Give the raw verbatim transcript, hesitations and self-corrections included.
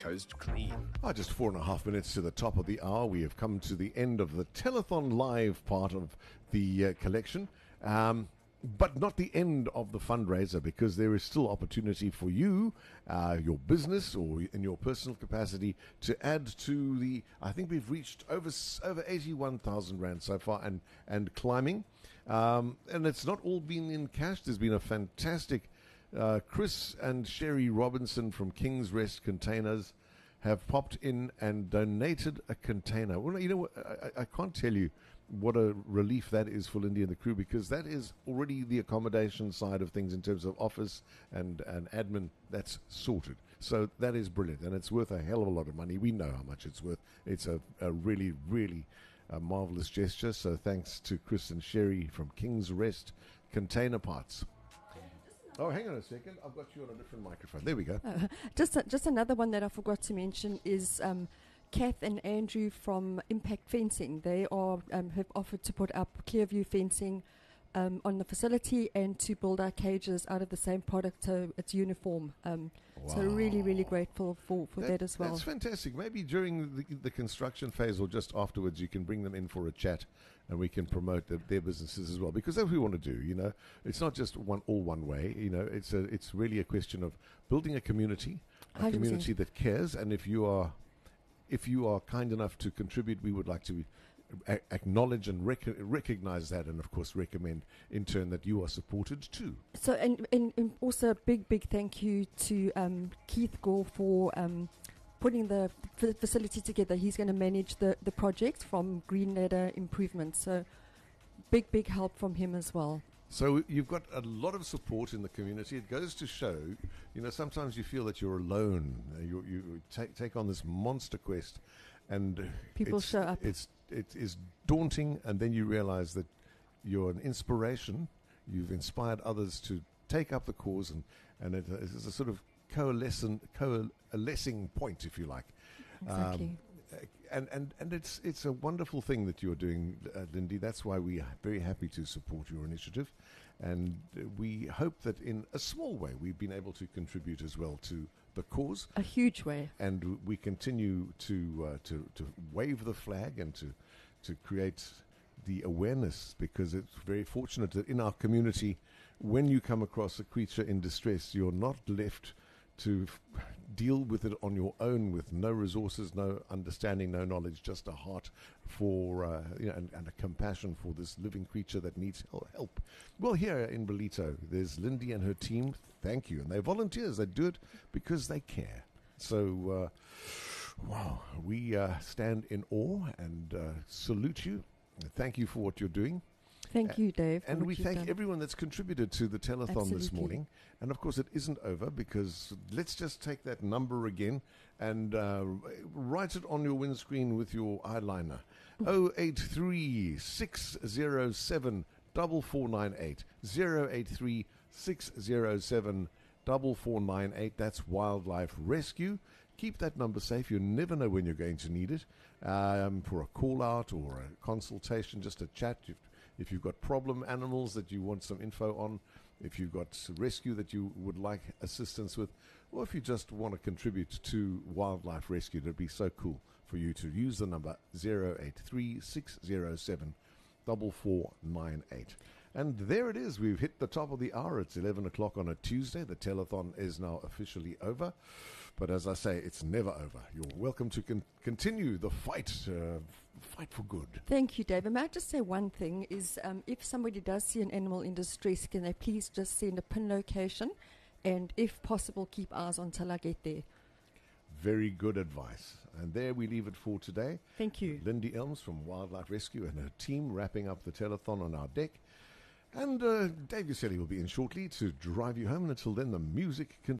Coast Clean. Oh, just four and a half minutes to the top of the hour. We have come to the end of the Telethon Live part of the uh, collection. Um, but not the end of the fundraiser, because there is still opportunity for you, uh, your business, or in your personal capacity, to add to the. I think we've reached over over eighty-one thousand rand so far, and and climbing. Um, and it's not all been in cash. There's been a fantastic. Uh, Chris and Sherry Robinson from King's Rest Containers have popped in and donated a container. Well, you know what? I, I can't tell you what a relief that is for Lindy and the crew, because that is already the accommodation side of things in terms of office and, and admin. That's sorted. So that is brilliant, and it's worth a hell of a lot of money. We know how much it's worth. It's a, a really, really a marvelous gesture. So thanks to Chris and Sherry from King's Rest Container Parts. Oh, hang on a second. I've got you on a different microphone. There we go. Uh, just a, just another one that I forgot to mention is um, Kath and Andrew from Impact Fencing. They are um, have offered to put up Clearview fencing um, on the facility and to build our cages out of the same product, so it's uniform. Um, Wow. So really, really grateful for, for that, that as well. That's fantastic. Maybe during the, the construction phase or just afterwards, you can bring them in for a chat, and we can promote the, their businesses as well. Because that's what we want to do. You know, it's not just one all one way. You know, it's a it's really a question of building a community, a one hundred percent. community that cares. And if you are if you are kind enough to contribute, we would like to a- acknowledge and rec- recognize that, and of course recommend in turn that you are supported too. So and, and, and also a big, big thank you to um, Keith Gore for um, putting the f- facility together. He's going to manage the, the project from Green Ladder Improvements. So big, big help from him as well. So you've got a lot of support in the community. It goes to show, you know, sometimes you feel that you're alone. You, you take take on this monster quest, and People it's, show up. It's it is daunting, and then you realize that you're an inspiration. You've inspired others to take up the cause, and and it is a sort of coalescent, coalescing point, if you like. Exactly. Um, And, and and it's it's a wonderful thing that you're doing, uh, Lindy. That's why we are very happy to support your initiative, and uh, we hope that in a small way we've been able to contribute as well to the cause. A huge way. And we continue to uh, to to wave the flag and to to create the awareness, because it's very fortunate that in our community, when you come across a creature in distress, you're not left to f- deal with it on your own, with no resources, no understanding, no knowledge, just a heart for, uh, you know, and, and a compassion for this living creature that needs help. Well, here in Ballito, there's Lindy and her team. Thank you. And they're volunteers. They do it because they care. So, uh, wow, we uh, stand in awe and uh, salute you. Thank you for what you're doing. Thank you, Dave. And we thank everyone that's contributed to the telethon Absolutely. this morning. And of course, it isn't over, because let's just take that number again and uh, write it on your windscreen with your eyeliner. oh eight three, six oh seven, four four nine eight. oh eight three, six oh seven, four four nine eight. That's Wildlife Rescue. Keep that number safe. You never know when you're going to need it, um, for a call out or a consultation, just a chat. You've, If you've got problem animals that you want some info on, if you've got rescue that you would like assistance with, or if you just want to contribute to Wildlife Rescue, it'd be so cool for you to use the number oh eight three, six oh seven, four four nine eight. And there it is. We've hit the top of the hour. It's eleven o'clock on a Tuesday. The telethon is now officially over. But as I say, it's never over. You're welcome to con- continue the fight, uh, fight for good. Thank you, Dave. And may I just say one thing is, um, if somebody does see an animal in distress, can they please just send a pin location, and if possible, keep eyes on till I get there. Very good advice. And there we leave it for today. Thank you. Lindy Elms from Wildlife Rescue and her team wrapping up the telethon on our deck. And uh, Dave Uselli will be in shortly to drive you home. And until then, the music continues.